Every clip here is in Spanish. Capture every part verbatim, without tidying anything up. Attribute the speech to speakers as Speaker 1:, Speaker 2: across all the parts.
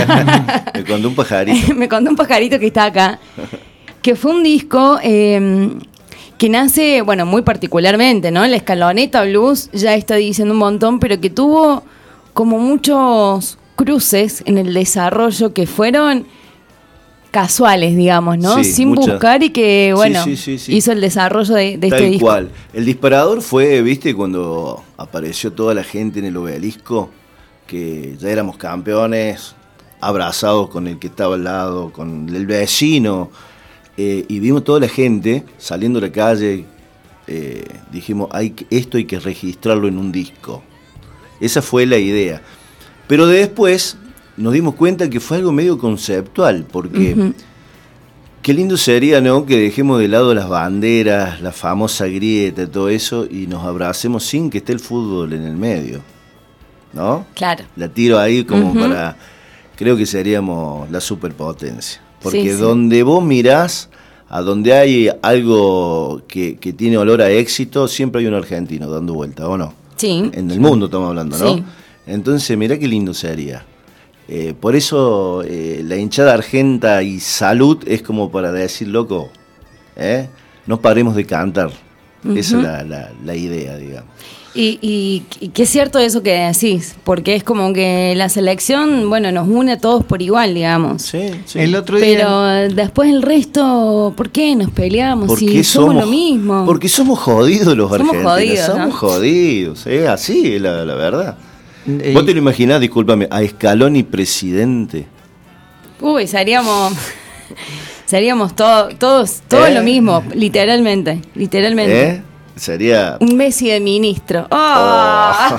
Speaker 1: Me contó un pajarito.
Speaker 2: Me contó un pajarito que está acá. Que fue un disco eh, que nace, bueno, muy particularmente, ¿no? La Escaloneta Blues ya está diciendo un montón, pero que tuvo como muchos cruces en el desarrollo que fueron casuales, digamos, ¿no?
Speaker 1: Sí,
Speaker 2: sin
Speaker 1: muchas.
Speaker 2: buscar y que, bueno,
Speaker 1: sí, sí, sí, sí.
Speaker 2: hizo el desarrollo de, de este
Speaker 1: Tal
Speaker 2: disco.
Speaker 1: cual. El disparador fue, viste, cuando apareció toda la gente en el Obelisco, que ya éramos campeones, abrazados con el que estaba al lado, con el vecino, eh, y vimos toda la gente saliendo a la calle, eh, dijimos, hay que, esto hay que registrarlo en un disco. Esa fue la idea. Pero después nos dimos cuenta que fue algo medio conceptual, porque uh-huh. qué lindo sería, ¿no?, que dejemos de lado las banderas, la famosa grieta, todo eso, y nos abracemos sin que esté el fútbol en el medio, ¿no?
Speaker 2: Claro.
Speaker 1: La tiro ahí como uh-huh. para... Creo que seríamos la superpotencia. Porque sí, sí. donde vos mirás, a donde hay algo que, que tiene olor a éxito, siempre hay un argentino dando vuelta, ¿o no?
Speaker 2: Sí.
Speaker 1: En el mundo estamos hablando, ¿no?
Speaker 2: Sí.
Speaker 1: Entonces, mirá qué lindo sería. Eh, por eso eh, la hinchada argenta y salud es como para decir, loco, ¿eh? no paremos de cantar. Uh-huh. Esa es la, la, la idea, digamos.
Speaker 2: Y, y, y qué es cierto eso que decís, porque es como que la selección, bueno, nos une a todos por igual, digamos.
Speaker 1: Sí, sí.
Speaker 3: El otro día...
Speaker 2: Pero después el resto, ¿por qué nos peleamos
Speaker 1: ¿Por
Speaker 2: si somos, somos lo mismo?
Speaker 1: Porque somos jodidos los
Speaker 2: somos
Speaker 1: argentinos.
Speaker 2: Jodidos,
Speaker 1: somos
Speaker 2: ¿no?
Speaker 1: jodidos, ¿eh? Así es la, la verdad. Eh, ¿Vos te lo imaginás, discúlpame, a Scaloni presidente?
Speaker 2: Uy, seríamos... seríamos todo, todos, todo
Speaker 1: ¿Eh?
Speaker 2: lo mismo, literalmente, literalmente.
Speaker 1: ¿Eh? Sería...
Speaker 2: un Messi de ministro. ¡Oh!
Speaker 1: Oh.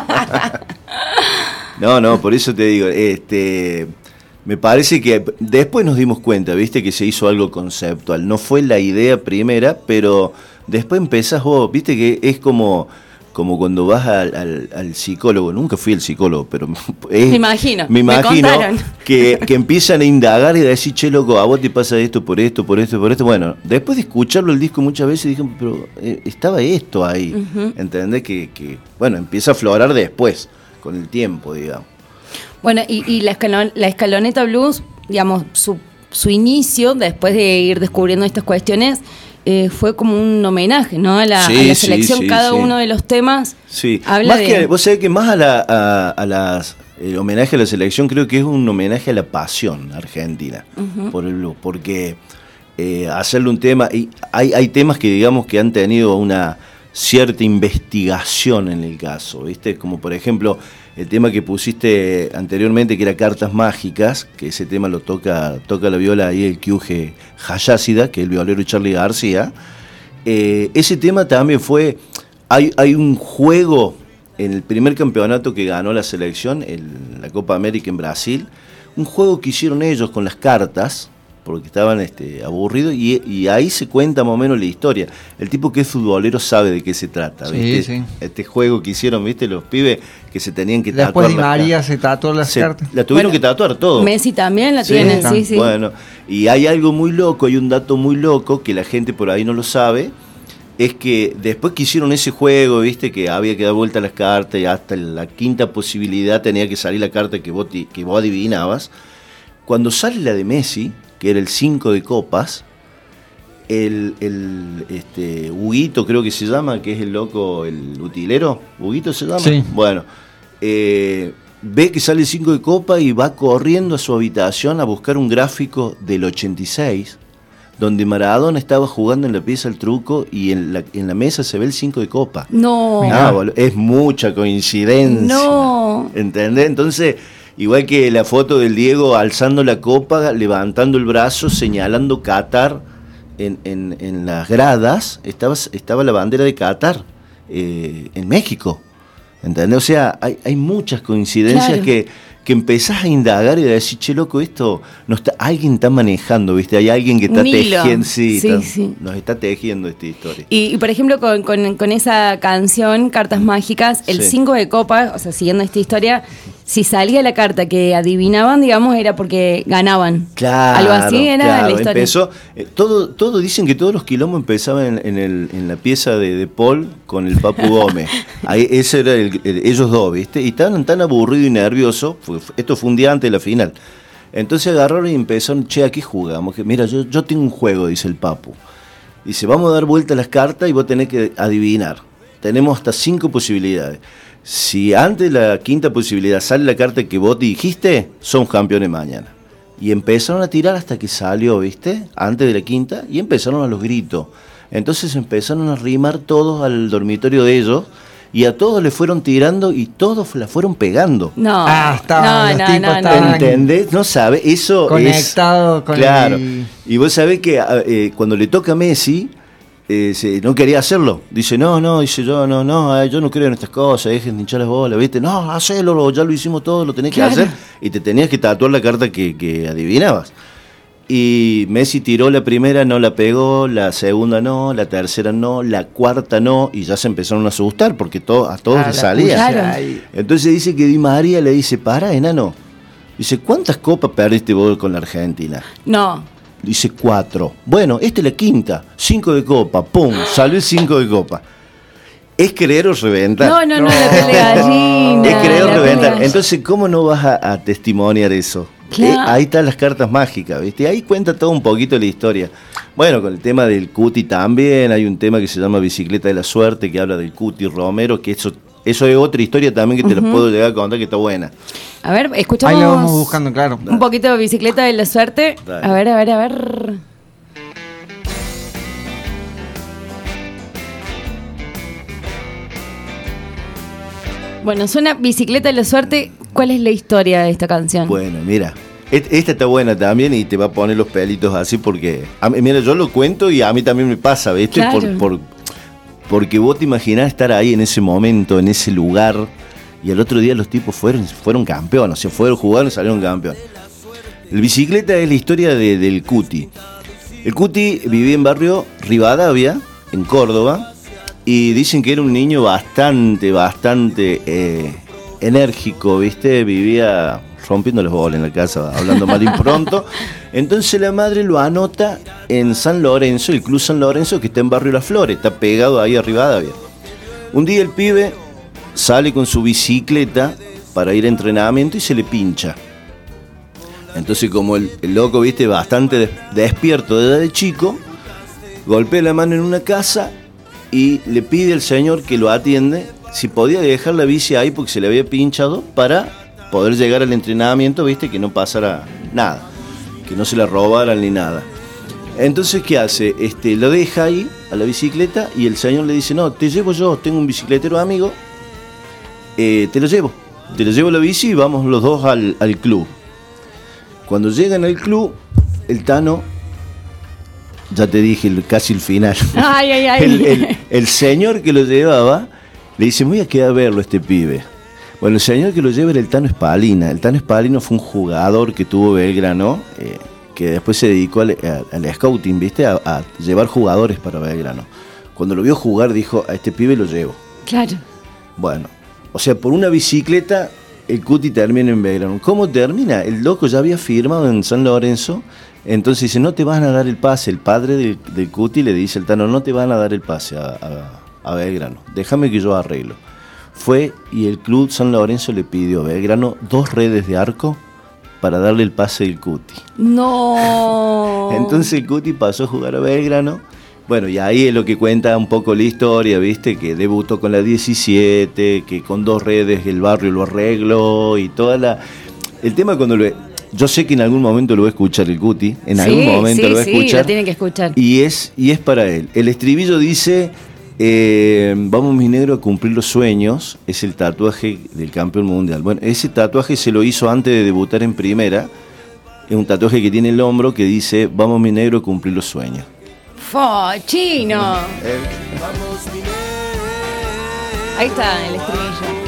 Speaker 1: No, no, por eso te digo, este, me parece que después nos dimos cuenta, viste, que se hizo algo conceptual. No fue la idea primera, pero después empezás vos, viste que es como... como cuando vas al, al, al psicólogo, nunca fui al psicólogo, pero es,
Speaker 2: me imagino,
Speaker 1: me imagino
Speaker 2: me
Speaker 1: que, que empiezan a indagar y a decir, che, loco, a vos te pasa esto, por esto, por esto, por esto. Bueno, después de escucharlo el disco muchas veces dije, pero eh, estaba esto ahí, uh-huh. ¿entendés? Que, que, bueno, empieza a aflorar después, con el tiempo, digamos.
Speaker 2: Bueno, y, y la, escalon, la Escaloneta Blues, digamos, su, su inicio, después de ir descubriendo estas cuestiones, Eh, fue como un homenaje, ¿no? A la,
Speaker 1: sí,
Speaker 2: a la selección,
Speaker 1: sí, sí,
Speaker 2: cada
Speaker 1: sí.
Speaker 2: uno de los temas.
Speaker 1: Sí,
Speaker 2: habla
Speaker 1: más
Speaker 2: de...
Speaker 1: que, vos sabés que más a la, a, a las, el homenaje a la selección, creo que es un homenaje a la pasión argentina uh-huh. por el blues, porque eh, hacerle un tema, y hay, hay temas que digamos que han tenido una cierta investigación en el caso, ¿viste? Como por ejemplo el tema que pusiste anteriormente, que era Cartas Mágicas, que ese tema lo toca toca la viola ahí el Kyuge Hayashida, que es el violero Charly García. Eh, ese tema también fue, hay, hay un juego en el primer campeonato que ganó la selección, el, la Copa América en Brasil, un juego que hicieron ellos con las cartas, porque estaban este, aburridos, y, y ahí se cuenta más o menos la historia. El tipo que es futbolero sabe de qué se trata, ¿viste?
Speaker 3: Sí, sí.
Speaker 1: Este juego que hicieron, ¿viste? Los pibes que se tenían que
Speaker 3: Después
Speaker 1: tatuar.
Speaker 3: Después Di María se tatuó las
Speaker 1: se,
Speaker 3: cartas.
Speaker 1: La tuvieron
Speaker 2: bueno,
Speaker 1: que tatuar todo.
Speaker 2: Messi también la
Speaker 1: sí,
Speaker 2: tiene, sí, sí.
Speaker 1: Bueno, y hay algo muy loco, hay un dato muy loco que la gente por ahí no lo sabe, es que después que hicieron ese juego, ¿viste? Que había que dar vuelta a las cartas y hasta la quinta posibilidad tenía que salir la carta que vos, que vos adivinabas. Cuando sale la de Messi, que era el cinco de copas, el, el este, Huguito creo que se llama, que es el loco, el utilero, Huguito se llama.
Speaker 3: Sí.
Speaker 1: Bueno, eh, ve que sale el cinco de copa y va corriendo a su habitación a buscar un gráfico del ochenta y seis, donde Maradona estaba jugando en la pieza el truco y en la, en la mesa se ve el cinco de copa.
Speaker 2: No.
Speaker 1: Ah, es mucha coincidencia.
Speaker 2: No.
Speaker 1: ¿Entendés? Entonces... igual que la foto del Diego alzando la copa, levantando el brazo, señalando Qatar en, en, en las gradas, estaba, estaba la bandera de Qatar eh, en México. ¿Entendés? O sea, hay, hay muchas coincidencias claro. que, que empezás a indagar y a decir, che, loco, esto no está, alguien está manejando, ¿viste? Hay alguien que está tejiendo, sí,
Speaker 2: sí,
Speaker 1: está,
Speaker 2: sí.
Speaker 1: nos está tejiendo esta historia.
Speaker 2: Y, y por ejemplo, con, con, con esa canción, Cartas Mágicas, el cinco sí. de copa, o sea, siguiendo esta historia, si salía la carta que adivinaban, digamos, era porque ganaban.
Speaker 1: Claro,
Speaker 2: algo así era
Speaker 1: claro,
Speaker 2: la historia.
Speaker 1: Empezó, eh, todo, todo dicen que todos los quilombos empezaban en, en, el, en la pieza de, de Paul con el Papu Gómez. Ahí, ese era el, el, ellos dos, ¿viste? Y estaban tan aburridos y nerviosos, fue, esto fue un día antes de la final. Entonces agarraron y empezaron, che, aquí jugamos. Que, mira, yo, yo tengo un juego, dice el Papu. Dice, vamos a dar vuelta a las cartas y vos tenés que adivinar. Tenemos hasta cinco posibilidades. Si antes de la quinta posibilidad sale la carta que vos dijiste, son campeones mañana. Y empezaron a tirar hasta que salió, ¿viste? Antes de la quinta, y empezaron a los gritos. Entonces empezaron a arrimar todos al dormitorio de ellos, y a todos le fueron tirando y todos la fueron pegando.
Speaker 2: No,
Speaker 3: ah, estaban,
Speaker 2: no,
Speaker 3: los
Speaker 2: no,
Speaker 3: tipos
Speaker 2: no,
Speaker 3: estaban...
Speaker 1: ¿Entendés? No sabe, eso
Speaker 3: conectado
Speaker 1: es...
Speaker 3: con
Speaker 1: claro.
Speaker 3: el...
Speaker 1: Y vos sabés que eh, cuando le toca a Messi... Eh, se, no quería hacerlo, dice no, no, dice yo no, no, ay, yo no creo en estas cosas, dejen de hinchar las bolas, ¿viste? No, hacelo, ya lo hicimos todo, lo tenés que
Speaker 2: claro.
Speaker 1: hacer, y te tenías que tatuar la carta que, que adivinabas. Y Messi tiró la primera, no la pegó, la segunda no, la tercera no, la cuarta no, y ya se empezaron a asustar porque to, a todos
Speaker 3: ah,
Speaker 1: les salía.
Speaker 2: Claro.
Speaker 1: Entonces dice que Di María le dice, para, enano, dice, ¿cuántas copas perdiste vos con la Argentina?
Speaker 2: No.
Speaker 1: Dice cuatro. Bueno, esta es la quinta. Cinco de copa. ¡Pum! Salió el cinco de copa. ¿Es creer o reventar?
Speaker 2: No, no, no, la piel de gallina.
Speaker 1: Es creer o
Speaker 2: la
Speaker 1: reventar.
Speaker 2: piel de
Speaker 1: Entonces, ¿cómo no vas a, a testimoniar eso?
Speaker 2: Claro.
Speaker 1: Eh, ahí están las cartas mágicas, ¿viste? Ahí cuenta todo un poquito la historia. Bueno, con el tema del Cuti también. Hay un tema que se llama Bicicleta de la Suerte, que habla del Cuti Romero, que eso, eso es otra historia también que te uh-huh. la puedo llegar a contar, que está buena.
Speaker 2: A ver, escuchamos.
Speaker 3: Ahí lo vamos buscando, claro.
Speaker 2: Un poquito de Bicicleta de la Suerte. Dale. A ver, a ver, a ver. Bueno, suena Bicicleta de la Suerte. ¿Cuál es la historia de esta canción?
Speaker 1: Bueno, mira, esta está buena también y te va a poner los pelitos así porque, a mí, mira, yo lo cuento y a mí también me pasa, ¿viste?
Speaker 2: Claro.
Speaker 1: Por, por, porque vos te imaginás estar ahí en ese momento, en ese lugar, y al otro día los tipos fueron, fueron campeones, se fueron jugando y salieron campeones. El Bicicleta es la historia de, del Cuti. El Cuti vivía en barrio Rivadavia, en Córdoba, y dicen que era un niño bastante, bastante eh, enérgico, ¿viste? Vivía rompiendo los bolas en la casa, hablando mal y pronto. Entonces la madre lo anota en San Lorenzo, el Club San Lorenzo, que está en barrio Las Flores, está pegado ahí a Rivadavia. Un día el pibe sale con su bicicleta para ir a entrenamiento y se le pincha. Entonces, como el, el loco, viste, bastante des, despierto de edad de chico, golpea la mano en una casa y le pide al señor que lo atiende si podía dejar la bici ahí porque se le había pinchado para poder llegar al entrenamiento, viste, que no pasara nada, que no se la robaran ni nada. Entonces, ¿qué hace? Este, lo deja ahí a la bicicleta y el señor le dice, no, te llevo yo, tengo un bicicletero amigo, eh, te lo llevo, te lo llevo la bici y vamos los dos al, al club. Cuando llegan al club, el Tano, ya te dije el, casi el final,
Speaker 2: ay, ay, ay.
Speaker 1: El, el, el señor que lo llevaba le dice, voy a quedar a verlo este pibe. Bueno, el señor que lo lleva era el Tano Spalina. El Tano Spalina fue un jugador que tuvo Belgrano, eh, que después se dedicó al, al scouting, ¿viste? A, a llevar jugadores para Belgrano. Cuando lo vio jugar dijo, a este pibe lo llevo.
Speaker 2: Claro.
Speaker 1: Bueno, o sea, por una bicicleta el Cuti termina en Belgrano. ¿Cómo termina? El loco ya había firmado en San Lorenzo, entonces dice, no te van a dar el pase. El padre del, del Cuti le dice al Tano, no te van a dar el pase a, a, a Belgrano, déjame que yo arreglo. Fue y el Club San Lorenzo le pidió a Belgrano dos redes de arco para darle el pase del Cuti.
Speaker 2: No.
Speaker 1: Entonces el Cuti pasó a jugar a Belgrano. Bueno, y ahí es lo que cuenta un poco la historia, ¿viste? Que debutó con la diecisiete, que con dos redes el barrio lo arregló y toda la... El tema cuando lo... Yo sé que en algún momento lo va a escuchar el Cuti, en sí, algún momento
Speaker 2: sí,
Speaker 1: lo va a escuchar.
Speaker 2: Sí, lo tiene que escuchar.
Speaker 1: Y es, y es para él. El estribillo dice, eh, vamos mi negro a cumplir los sueños, es el tatuaje del campeón mundial. Bueno, ese tatuaje se lo hizo antes de debutar en primera, es un tatuaje que tiene el hombro que dice, vamos mi negro a cumplir los sueños.
Speaker 2: ¡Fo, chino! Eh. Ahí está el estribillo.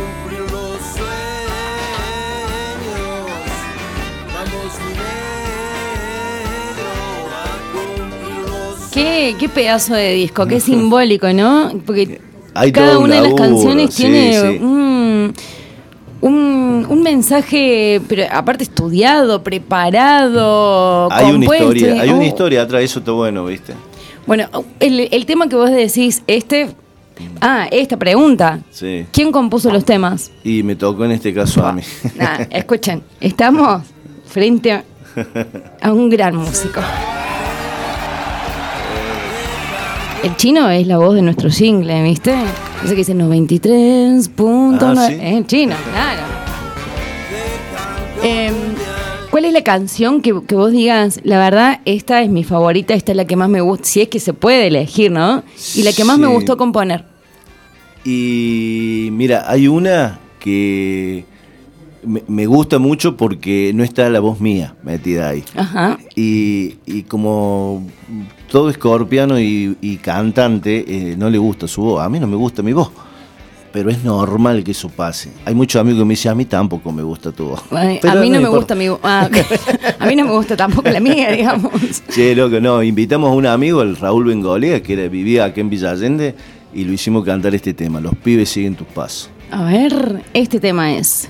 Speaker 2: Qué, qué pedazo de disco, qué simbólico, ¿no? Porque
Speaker 1: hay
Speaker 2: cada una
Speaker 1: un
Speaker 2: de las
Speaker 1: laburo,
Speaker 2: canciones
Speaker 1: sí,
Speaker 2: tiene
Speaker 1: sí.
Speaker 2: Un, un, un mensaje, pero aparte estudiado, preparado,
Speaker 1: Hay una
Speaker 2: compuesto.
Speaker 1: historia, hay
Speaker 2: Oh.
Speaker 1: una historia atrás, eso está bueno, ¿viste?
Speaker 2: Bueno, el, el tema que vos decís, este... Ah, esta pregunta.
Speaker 1: Sí.
Speaker 2: ¿Quién compuso los temas?
Speaker 1: Y me tocó en este caso a mí.
Speaker 2: Nah, escuchen, estamos frente a, a un gran músico. El Chino es la voz de nuestro jingle, ¿viste? Ese que dice noventa y tres punto nueve.
Speaker 1: Ah, ¿sí?
Speaker 2: Es el Chino, claro. Eh, ¿Cuál es la canción que, que vos digas, la verdad, esta es mi favorita, esta es la que más me gusta, si es que se puede elegir, ¿no? Y la que más
Speaker 1: Sí.
Speaker 2: me gustó componer.
Speaker 1: Y mira, hay una que me, me gusta mucho porque no está la voz mía metida ahí.
Speaker 2: Ajá.
Speaker 1: Y, y como todo escorpiano y, y cantante, eh, no le gusta su voz. A mí no me gusta mi voz, pero es normal que eso pase. Hay muchos amigos que me dicen, a mí tampoco me gusta tu voz.
Speaker 2: Ay,
Speaker 1: Pero
Speaker 2: a mí no me
Speaker 1: importa.
Speaker 2: gusta mi... Ah, ok. A mí no me gusta tampoco la mía, digamos.
Speaker 1: Che, loco, no, invitamos a un amigo, el Raúl Bengolea, que era, vivía acá en Villa Allende, y lo hicimos cantar este tema, Los pibes siguen tus pasos.
Speaker 2: A ver, este tema es...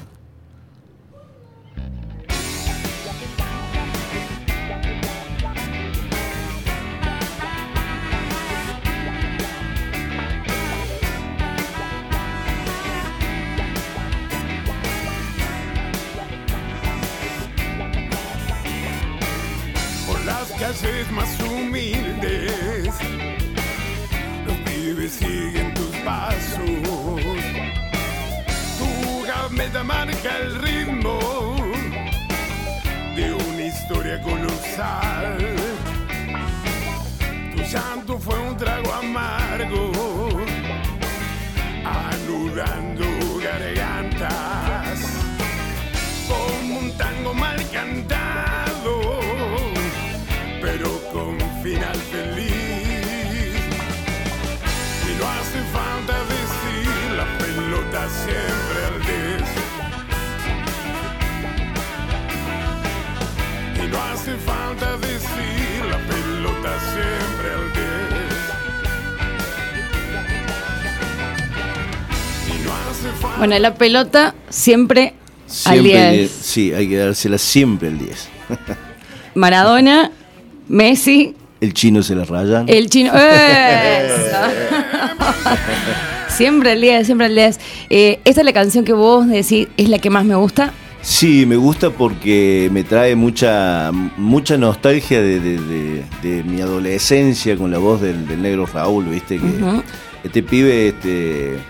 Speaker 4: Por las calles más humildes, los pibes siguen tus pasos. Tu gaveta marca el ritmo de una historia colosal. Tu llanto fue un trago amargo, anudando gargantas, como un tango mal cantado, pero con final feliz. Y no hace falta decir, la pelota siempre al diez. Y no hace falta decir, la pelota siempre al diez. Y no hace falta.
Speaker 2: Bueno, la pelota siempre, al
Speaker 1: Siempre el
Speaker 2: diez.
Speaker 1: diez. Sí, hay que dársela siempre el diez.
Speaker 2: Maradona, Messi,
Speaker 1: El Chino se la rayan.
Speaker 2: el Chino... ¡Eso! Siempre al diez, siempre al diez. Eh, ¿Esta es la canción que vos decís es la que más me gusta?
Speaker 1: Sí, me gusta porque me trae mucha mucha nostalgia de, de- de- de mi adolescencia con la voz del, del negro Raúl, viste que
Speaker 2: Ujú.
Speaker 1: este pibe este eh,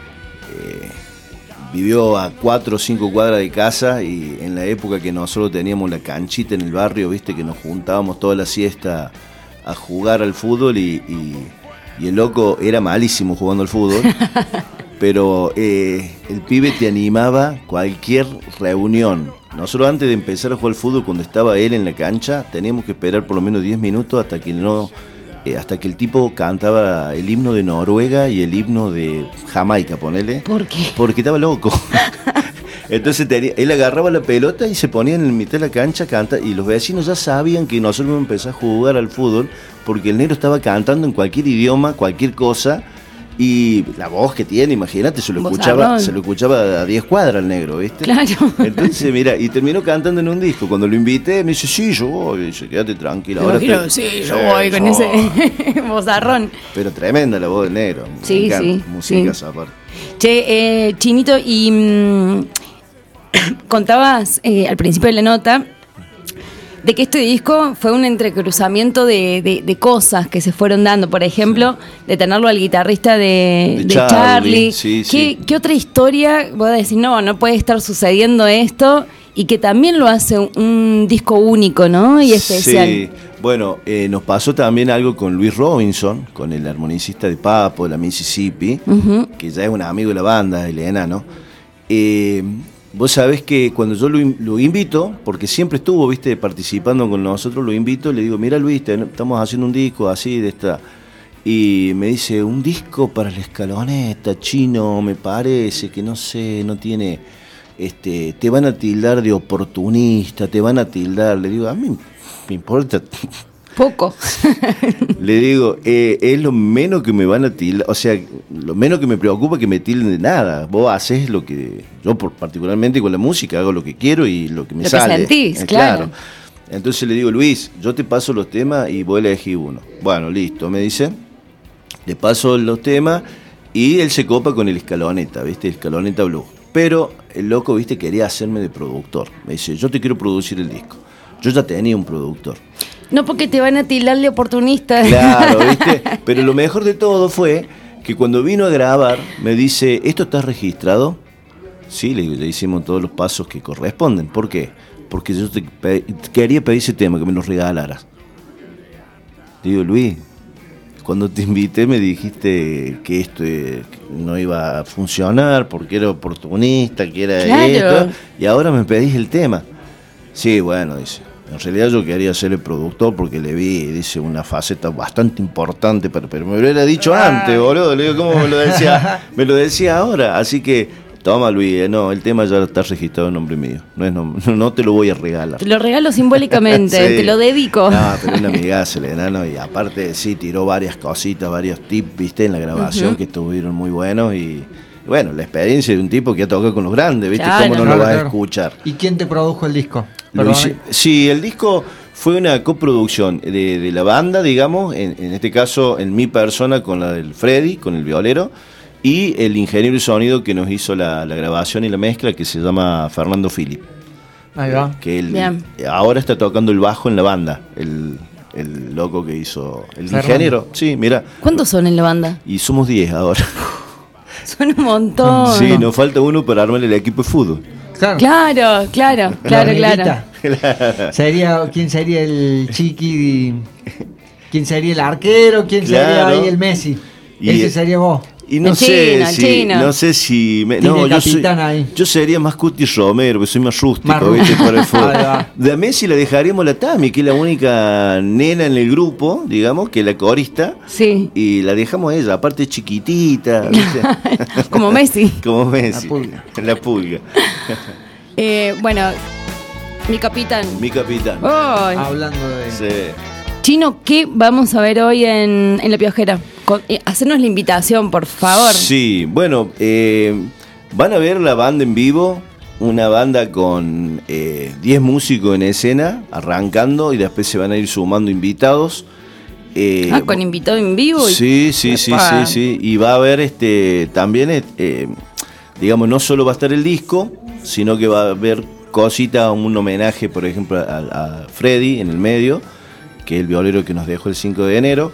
Speaker 1: vivió a cuatro o cinco cuadras de casa, y en la época que nosotros teníamos la canchita en el barrio, viste que nos juntábamos toda la siesta a jugar al fútbol, y, y- y el loco era malísimo jugando al fútbol. Pero eh, el pibe te animaba cualquier reunión. Nosotros antes de empezar a jugar al fútbol, cuando estaba él en la cancha, teníamos que esperar por lo menos diez minutos hasta que no, eh, hasta que el tipo cantaba el himno de Noruega y el himno de Jamaica, ponele.
Speaker 2: ¿Por qué?
Speaker 1: Porque estaba loco. Entonces tenía- él agarraba la pelota y se ponía en el mitad de la cancha, canta, y los vecinos ya sabían que nosotros íbamos a empezar a jugar al fútbol, porque el negro estaba cantando en cualquier idioma, cualquier cosa. Y la voz que tiene, imagínate, se lo
Speaker 2: Vozarrón.
Speaker 1: escuchaba, se lo escuchaba a diez cuadras el negro, ¿viste?
Speaker 2: Claro.
Speaker 1: Entonces, mira, y terminó cantando en un disco. Cuando lo invité, me dice, sí, yo voy. Y dice, quédate tranquilo.
Speaker 2: Me
Speaker 1: Ahora
Speaker 2: imagino,
Speaker 1: te-
Speaker 2: sí, yo voy con
Speaker 1: yo
Speaker 2: ese vozarrón.
Speaker 1: Pero tremenda la voz del negro. Me
Speaker 2: Sí,
Speaker 1: encanta,
Speaker 2: sí,
Speaker 1: musicas
Speaker 2: sí.
Speaker 1: aparte.
Speaker 2: Che, eh, Chinito, y mm, contabas eh, al principio de la nota de que este disco fue un entrecruzamiento de, de- de cosas que se fueron dando. Por ejemplo, de tenerlo al guitarrista de,
Speaker 1: De
Speaker 2: de
Speaker 1: Charlie,
Speaker 2: Charlie.
Speaker 1: sí,
Speaker 2: ¿Qué,
Speaker 1: sí.
Speaker 2: qué otra historia vos decís, no, no puede estar sucediendo esto? Y que también lo hace un, un disco único, ¿no? Y especial.
Speaker 1: Sí, bueno, eh, nos pasó también algo con Luis Robinson, con el armonicista de Papo, de la Mississippi,
Speaker 2: Ujú.
Speaker 1: que ya es un amigo de la banda, el enano. Eh, vos sabés que cuando yo lo, in- lo invito, porque siempre estuvo, viste, participando con nosotros, lo invito, le digo, mira Luis, ten- estamos haciendo un disco así de esta... Y me dice, un disco para la escaloneta, Chino, me parece, que no sé, no tiene... Este, te van a tildar de oportunista, te van a tildar. Le digo, a mí me importa
Speaker 2: Poco.
Speaker 1: Le digo, eh, es lo menos que me van a tildar, o sea, lo menos que me preocupa que me tilden de nada. Vos haces lo que, yo por, particularmente con la música, hago lo que quiero y lo que me
Speaker 2: Lo que
Speaker 1: sale.
Speaker 2: sentís,
Speaker 1: Eh,
Speaker 2: claro.
Speaker 1: Entonces le digo, Luis, yo te paso los temas y vos elegís uno. Bueno, listo, me dice. Le paso los temas y él se copa con el Escaloneta, ¿viste? El Escaloneta Blues. Pero el loco, ¿viste? Quería hacerme de productor. Me dice, yo te quiero producir el disco. Yo ya tenía un productor.
Speaker 2: No porque te van a tildar de oportunista.
Speaker 1: Claro, ¿viste? Pero lo mejor de todo fue que cuando vino a grabar me dice, ¿esto está registrado? Sí, le, le hicimos todos los pasos que corresponden. ¿Por qué? Porque yo te pe- quería pedir ese tema, que me lo regalaras. Digo, Luis, cuando te invité me dijiste que esto eh, no iba a funcionar porque era oportunista, que era
Speaker 2: Claro.
Speaker 1: esto, y ahora me pedís el tema. Sí, bueno, dice. En realidad yo quería ser el productor porque le vi, dice, una faceta bastante importante, pero, pero me lo hubiera dicho antes, boludo. Le digo, ¿cómo me lo decía? Me lo decía ahora. Así que, toma, Luis, eh, no, el tema ya está registrado en nombre mío. No, es nom- no te lo voy a regalar.
Speaker 2: Te lo regalo simbólicamente,
Speaker 1: Sí.
Speaker 2: te lo dedico.
Speaker 1: No, pero una amigaza el enano, y aparte sí, tiró varias cositas, varios tips, viste, en la grabación
Speaker 2: Ujú.
Speaker 1: que estuvieron muy buenos y bueno, la experiencia de un tipo que ha tocado con los grandes, viste,
Speaker 2: Claro.
Speaker 1: cómo no
Speaker 3: Claro,
Speaker 1: lo vas a
Speaker 3: claro.
Speaker 1: escuchar.
Speaker 3: ¿Y quién te produjo el disco?
Speaker 1: Lo
Speaker 3: Perdón.
Speaker 1: hice- sí, el disco fue una coproducción de, de la banda, digamos, en, en este caso en mi persona con la del Freddy, con el violero, y el ingeniero de sonido que nos hizo la, la grabación y la mezcla, que se llama Fernando Philip.
Speaker 3: Ahí va.
Speaker 1: Que él
Speaker 2: Bien.
Speaker 1: ahora está tocando el bajo en la banda, el, el loco que hizo, el
Speaker 3: Fernando.
Speaker 1: ingeniero, sí, mira,
Speaker 2: ¿Cuántos son en la banda?
Speaker 1: y somos diez ahora.
Speaker 2: Son un montón.
Speaker 1: Sí, nos falta uno para armar el equipo de fútbol.
Speaker 3: Claro.
Speaker 2: Claro, claro, claro, claro.
Speaker 3: Hormiguita. Sería, ¿quién sería el chiqui? ¿Quién sería el arquero? ¿Quién sería
Speaker 1: Claro.
Speaker 3: ahí el Messi?
Speaker 1: Y-
Speaker 3: Ese sería vos.
Speaker 1: Y no
Speaker 2: El
Speaker 1: sé
Speaker 2: chino, el
Speaker 1: si,
Speaker 2: chino.
Speaker 1: no sé si, me-
Speaker 3: Tiene
Speaker 1: no, yo, soy-
Speaker 3: capitán ahí.
Speaker 1: yo sería más Cuti Romero, porque soy más rústico,
Speaker 3: Más
Speaker 1: ¿viste?
Speaker 3: rústico.
Speaker 1: Por el fútbol.
Speaker 3: Ahí va.
Speaker 1: De a Messi le dejaríamos la Tami, que es la única nena en el grupo, digamos, que es la corista,
Speaker 2: Sí.
Speaker 1: y la dejamos a ella, aparte es chiquitita, ¿viste?
Speaker 2: Como Messi.
Speaker 1: Como Messi.
Speaker 3: La pulga.
Speaker 1: La pulga.
Speaker 2: Eh, bueno, mi capitán.
Speaker 1: Mi capitán.
Speaker 2: Ay.
Speaker 3: Hablando de.
Speaker 1: Sí.
Speaker 2: Chino, ¿qué vamos a ver hoy en, en La Piojera? Con- eh, hacernos la invitación, por favor.
Speaker 1: Sí, bueno, eh, van a ver la banda en vivo, una banda con eh, diez músicos en escena, arrancando, y después se van a ir sumando invitados. Eh,
Speaker 2: Ah, con invitado en vivo. y-
Speaker 1: Sí, sí, sí,
Speaker 2: Epa.
Speaker 1: sí, sí. Y va a haber este también, eh, eh, digamos, no solo va a estar el disco, sino que va a haber cositas, un homenaje, por ejemplo, a, a Freddy en el medio, que es el violero que nos dejó el cinco de enero.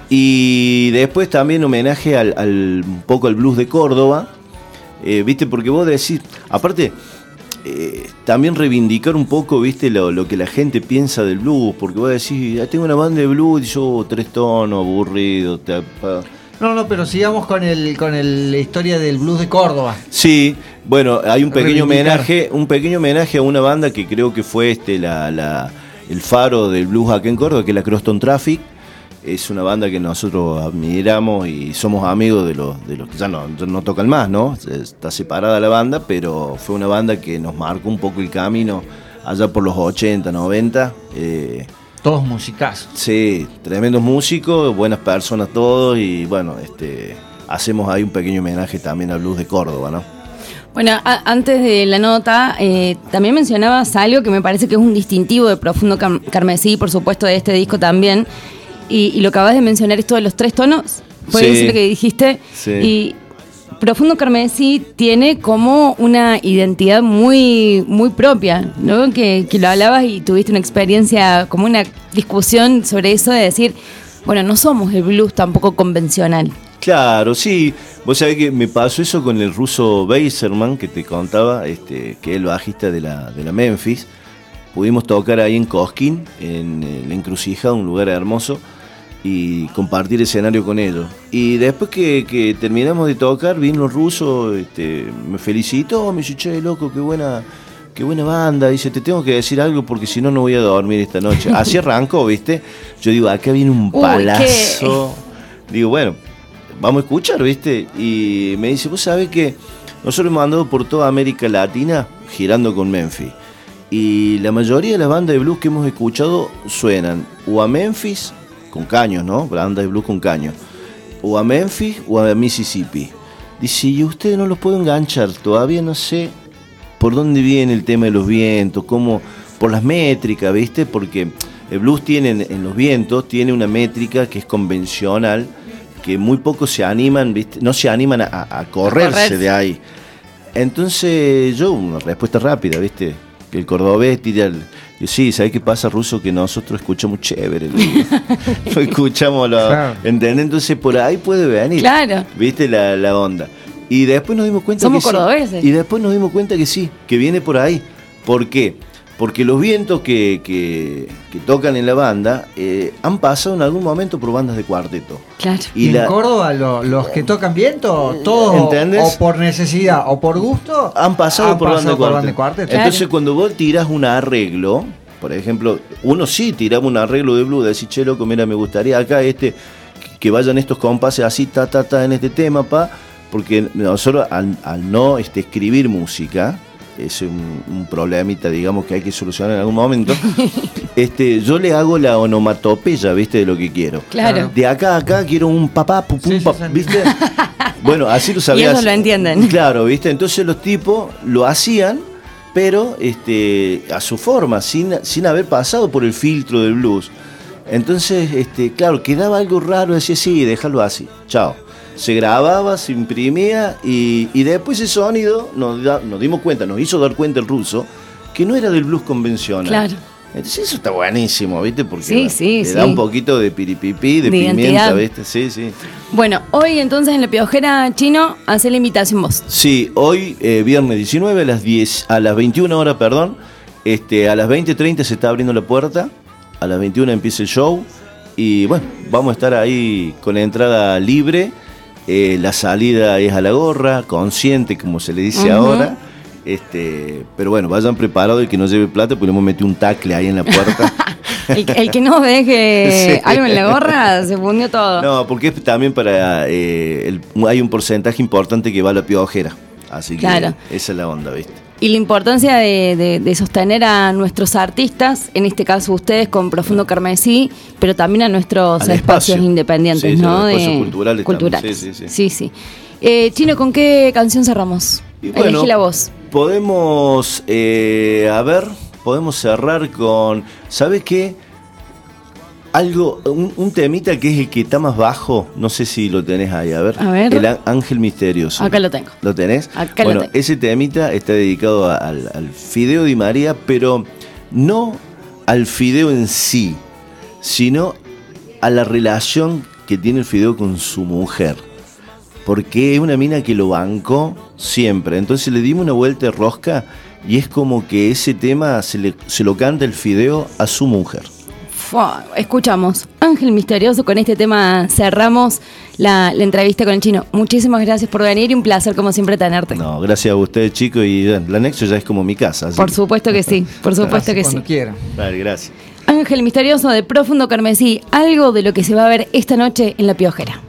Speaker 1: Y después también homenaje al, al- un poco al blues de Córdoba. Eh, ¿Viste? Porque vos decís, aparte, eh, también reivindicar un poco, ¿viste? Lo, lo que la gente piensa del blues. Porque vos decís, "Ah, tengo una banda de blues y yo tres tonos, aburrido. te- pa".
Speaker 3: No, no, pero sigamos con el con el, la historia del blues de Córdoba.
Speaker 1: Sí, bueno, hay un pequeño
Speaker 3: Reivindicar.
Speaker 1: homenaje, un pequeño homenaje a una banda que creo que fue este la, la- el faro del blues acá en Córdoba, que es la Croston Traffic. Es una banda que nosotros admiramos y somos amigos de los, de los que ya no, ya no tocan más, ¿no? Está separada la banda, pero fue una banda que nos marcó un poco el camino allá por los ochenta, noventa. Eh,
Speaker 3: Todos musicazos.
Speaker 1: sí, tremendos músicos, buenas personas todos, y bueno, este, hacemos ahí un pequeño homenaje también al blues de Córdoba, ¿no?
Speaker 2: Bueno, a- antes de la nota, eh, también mencionabas algo que me parece que es un distintivo de Profundo Cam- Carmesí, por supuesto, de este disco también. Y, y lo que acabas de mencionar es todo de los tres tonos. ¿Puedes
Speaker 1: Sí.
Speaker 2: decir lo que dijiste?
Speaker 1: Sí.
Speaker 2: Y Profundo Carmesí tiene como una identidad muy, muy propia, ¿no? Que, que lo hablabas y tuviste una experiencia, como una discusión sobre eso de decir, bueno, no somos el blues tampoco convencional.
Speaker 1: Claro, sí. Vos sabés que me pasó eso con el ruso Beiserman, que te contaba, este, que es el bajista de la, de la Memphis. Pudimos tocar ahí en Cosquín, en, en la Encrucijada, un lugar hermoso, y compartir escenario con ellos. Y después que, que terminamos de tocar, vino el ruso, este, me felicitó, me dice, che, loco, qué buena, qué buena banda. Dice, te tengo que decir algo porque si no, no voy a dormir esta noche. Así arrancó, ¿viste? Yo digo, acá viene un
Speaker 2: Uy,
Speaker 1: palazo. Digo, bueno, vamos a escuchar, ¿viste? Y me dice, vos sabés que nosotros hemos andado por toda América Latina girando con Memphis. Y la mayoría de las bandas de blues que hemos escuchado suenan o a Memphis, con caños, ¿no? Bandas de blues con caños. O a Memphis o a Mississippi. Dice, y usted no los puede enganchar, todavía no sé por dónde viene el tema de los vientos, cómo, por las métricas, ¿viste? Porque el blues tiene, en los vientos, tiene una métrica que es convencional, que muy pocos se animan, ¿viste? No se animan a, a correrse, a correrse de ahí. Entonces, yo, una respuesta rápida, ¿viste? Que el cordobés tira el... Yo, sí, ¿sabes qué pasa, Ruso? Que nosotros escuchamos chévere. No escuchamos lo... Claro. ¿Entendés? Entonces, por ahí puede venir.
Speaker 2: Claro.
Speaker 1: ¿Viste la, la onda? Y después nos dimos cuenta
Speaker 2: Somos
Speaker 1: que
Speaker 2: cordobeses.
Speaker 1: sí. Y después nos dimos cuenta que sí, que viene por ahí. ¿Por qué? Porque los vientos que, que, que tocan en la banda eh, han pasado en algún momento por bandas de cuarteto.
Speaker 3: Claro. Y, ¿Y la, en Córdoba lo, los que tocan viento, todos o por necesidad o por gusto,
Speaker 1: han pasado
Speaker 3: han
Speaker 1: por,
Speaker 3: pasado
Speaker 1: banda,
Speaker 3: por
Speaker 1: de
Speaker 3: banda de cuarteto.
Speaker 1: Entonces
Speaker 3: claro.
Speaker 1: Cuando vos tirás un arreglo, por ejemplo, uno sí tiraba un arreglo de blues, decís, che, loco, mira, me gustaría acá este que vayan estos compases así, ta, ta, ta, en este tema, pa, porque nosotros al, al no este, escribir música, es un, un problemita, digamos, que hay que solucionar en algún momento. este, yo le hago la onomatopeya, ¿viste? De lo que quiero.
Speaker 2: Claro.
Speaker 1: De acá a acá quiero un papá, pupum, sí, pap, ¿viste? Bueno, así lo sabía.
Speaker 2: Y ellos lo entienden.
Speaker 1: Claro, ¿viste? Entonces los tipos lo hacían, pero este, a su forma, sin, sin haber pasado por el filtro del blues. Entonces, este, claro, quedaba algo raro, decía, sí, déjalo así, chao. Se grababa, se imprimía y, y después ese sonido nos, da, nos dimos cuenta, nos hizo dar cuenta el Ruso, que no era del blues convencional.
Speaker 2: Claro.
Speaker 1: Entonces eso está buenísimo, ¿viste? Porque
Speaker 2: sí,
Speaker 1: la,
Speaker 2: sí,
Speaker 1: le
Speaker 2: sí.
Speaker 1: da un poquito de piripipí, de, de pimienta, identidad. ¿Viste? Sí, sí.
Speaker 2: Bueno, hoy entonces en La Piojera, Chino, hace la invitación vos.
Speaker 1: Sí, hoy, eh, viernes diecinueve, a las diez, a las veintiuna horas, perdón, este, a las veinte treinta se está abriendo la puerta, a las veintiuna empieza el show y bueno, vamos a estar ahí con la entrada libre. Eh, la salida es a la gorra, consciente, como se le dice uh-huh. ahora. Este, pero bueno, vayan preparados y que no lleve plata, porque le hemos metido un tacle ahí en la puerta.
Speaker 2: el, el que no deje sí. algo en la gorra, se fundió todo.
Speaker 1: No, porque es también para... Eh, el, hay un porcentaje importante que va a La Piojera. Así
Speaker 2: claro.
Speaker 1: que esa es la onda, ¿viste?
Speaker 2: Y la importancia de, de, de sostener a nuestros artistas, en este caso ustedes con Profundo Carmesí, pero también a nuestros Al espacios espacio. independientes,
Speaker 1: sí, sí,
Speaker 2: ¿no?
Speaker 1: Los espacios
Speaker 2: de,
Speaker 1: culturales.
Speaker 2: culturales.
Speaker 1: Sí, sí, sí.
Speaker 2: sí, sí. Eh, Chino, ¿con qué canción cerramos?
Speaker 1: Bueno,
Speaker 2: elegí la voz.
Speaker 1: Podemos, eh, a ver, podemos cerrar con, ¿sabes qué? Algo, un, un temita que es el que está más bajo, no sé si lo tenés ahí, a ver.
Speaker 2: A ver.
Speaker 1: El Ángel Misterioso.
Speaker 2: Acá lo tengo.
Speaker 1: ¿Lo tenés?
Speaker 2: Acá
Speaker 1: bueno,
Speaker 2: lo tengo.
Speaker 1: Ese temita está dedicado a, al, al Fideo Di María, pero no al Fideo en sí, sino a la relación que tiene el Fideo con su mujer. Porque es una mina que lo bancó siempre. Entonces le dimos una vuelta de rosca y es como que ese tema se, le, se lo canta el Fideo a su mujer.
Speaker 2: Fua, escuchamos Ángel Misterioso, con este tema cerramos la, la entrevista con el Chino. Muchísimas gracias por venir y un placer como siempre tenerte.
Speaker 1: No, gracias a ustedes, chicos, y bueno, la Nexo ya es como mi casa.
Speaker 2: Por que... supuesto que sí, por supuesto que
Speaker 3: cuando
Speaker 2: sí.
Speaker 3: Quiera.
Speaker 1: Vale, gracias.
Speaker 2: Ángel Misterioso de Profundo Carmesí, algo de lo que se va a ver esta noche en La Piojera.